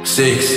6.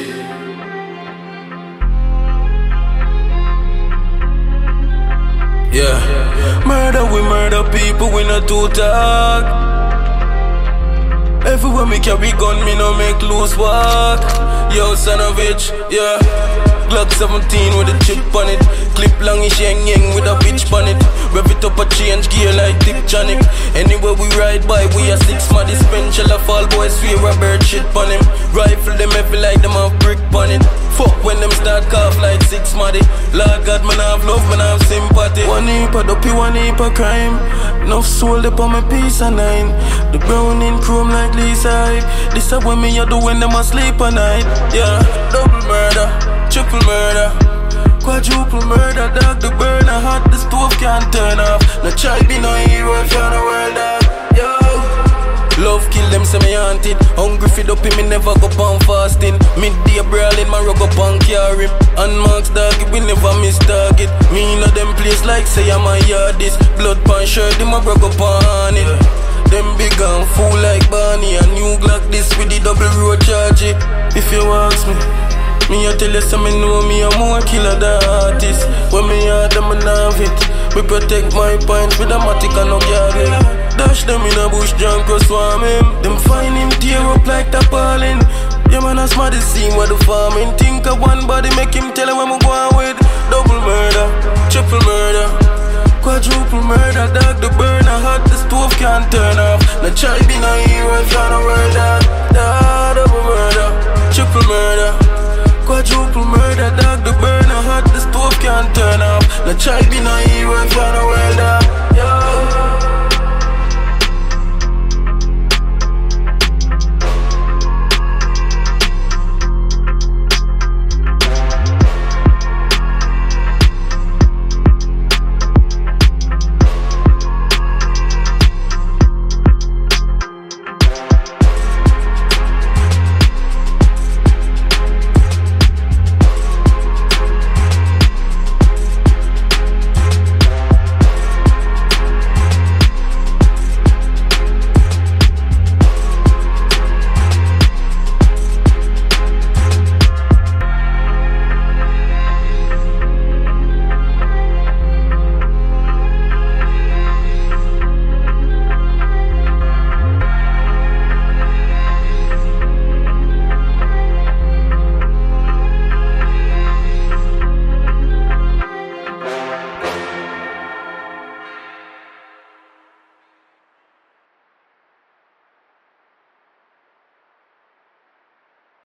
Yeah. Murder, we murder people, we not too talk. Everywhere me carry gun, me no make loose walk. Yo, son of bitch, yeah. Glock 17 with a chip on it. Clip longish yang yang with a bitch on it. Rev it up a change gear like Dick Janic. Anywhere we ride by, we a 6 muddy. Spend shell a fall boys, fear a bird shit on him. Rifle them heavy like them have brick on it. Fuck when them start cough like 6 muddy. Lord God, man have love, man have sympathy. One heap of dopey, one heap of crime. Enough soul up on my piece of 9. The brown in chrome like Lisa Hype. This is when me a do when them a sleep at night. Yeah, double murder, triple murder, quadruple murder. Dog the burner hot, the stove can't turn off. No try be no hero if you're the world dog. Yo, love kill them, say me haunted. Hungry feed up him, me never go pound fasting. Midday brawling, my rug up and carry. Unmarks dog, we never miss target. Me in them place like say I'm a yardist. Blood pan shirt, them a rug up on it. Them big and full like Barney. A new Glock this with the double road charge it. If you ask me I tell you some me know me a more killer than artist. When me hard them and have it. We protect my points with a matic and no garden. Dash them in a bush junk or swarm him. Them find him tear up like tarpaulin. Yeah man, that's my scene where the farming. Think of one body, make him tell him where we going with. Double murder, triple murder, quadruple murder. Dog the burner hot, the stove can't turn off. No try be no hero if you're the world dog. Double murder, triple murder, quadruple murder. Dog the burner hot, the stove can't turn off. No try be no hero if you're the world dog.